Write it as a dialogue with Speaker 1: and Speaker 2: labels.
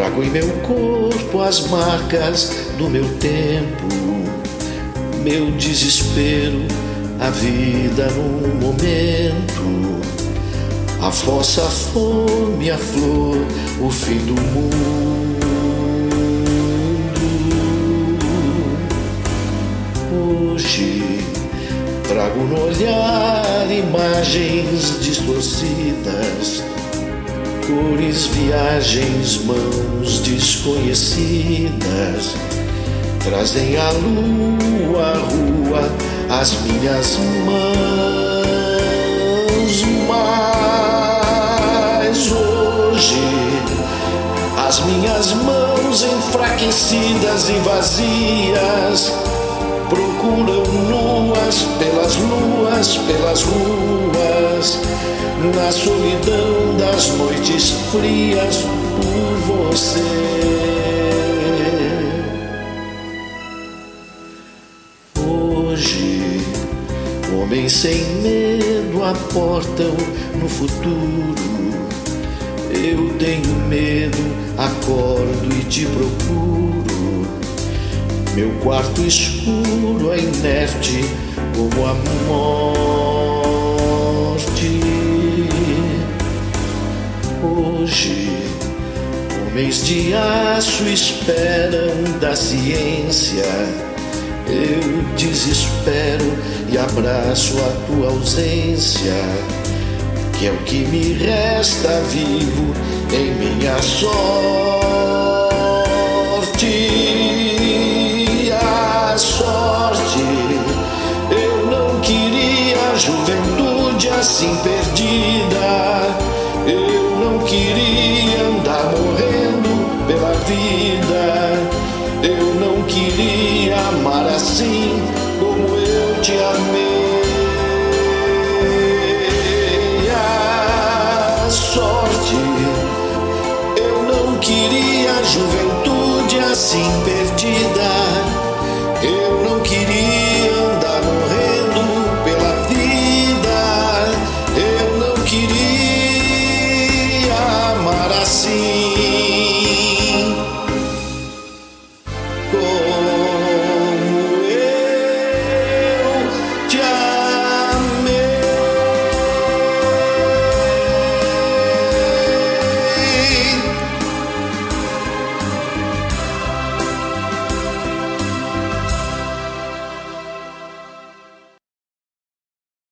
Speaker 1: Trago em meu corpo as marcas do meu tempo, meu desespero, a vida num momento, a fossa, a fome, a flor, o fim do mundo. Hoje trago no olhar imagens distorcidas, cores, viagens, mãos desconhecidas, trazem a lua, a rua, as minhas mãos. Mas hoje as minhas mãos enfraquecidas e vazias procuram nuas pelas luas, pelas ruas, na solidão das noites frias por você. Hoje, homens sem medo aportam no futuro. Eu tenho medo, acordo e te procuro. Meu quarto escuro é inerte como a morte. Hoje, homens de aço esperam da ciência. Eu desespero e abraço a tua ausência, que é o que me resta vivo em minha sorte. A sorte, eu não queria a juventude assim perdida. Eu não queria andar morrendo pela vida. Eu não queria amar assim como eu te amei. A sorte, eu não queria a juventude assim perdida.